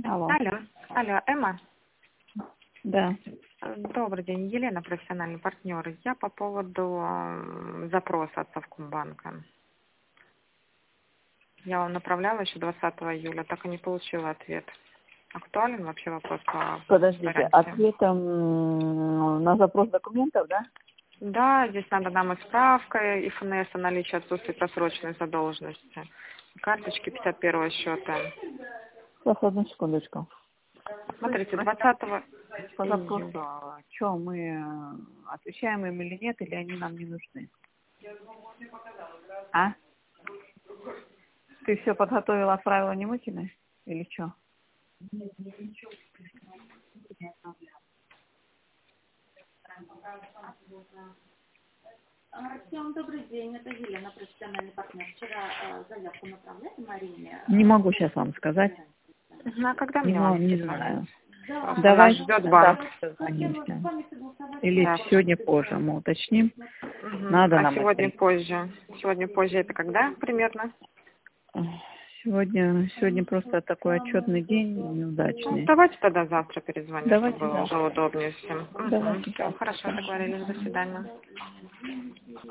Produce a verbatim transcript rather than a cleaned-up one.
Алло. Алло, алло, Эмма. Да. Добрый день, Елена, профессиональный партнер. Я по поводу э, запроса от Совкомбанка. Я вам направляла еще двадцатого июля, так и не получила ответ. Актуален вообще вопрос по Подождите, гарантии? ответом на запрос документов, да? Да, здесь надо нам и справка, и ФНС о наличии отсутствия просроченной задолженности. Карточки пятьдесят первого счета. Сейчас, одну секундочку. Смотрите, двадцатого По запросу, июля. что мы отвечаем им или нет, или они нам не нужны? А? Ты все подготовила, отправила Немыкиной? Или что? Артем, добрый день. Это Елена, профессиональный партнер. Вчера э, заявку направляли Марине. Не могу сейчас вам сказать. Ну, а когда Не, мне мо- вам не перезвонить? знаю. Просто Давай нас ждет банк. созвонимся. Или Да. сегодня позже мы уточним. Мгм. Надо А нам сегодня это. позже? Сегодня позже это когда примерно? Сегодня, сегодня просто такой отчетный день Ну, неудачный. давайте тогда завтра перезвоню, Давайте чтобы было уже завтра. удобнее всем. Давайте Угу. Все, завтра. хорошо, договорились. До свидания.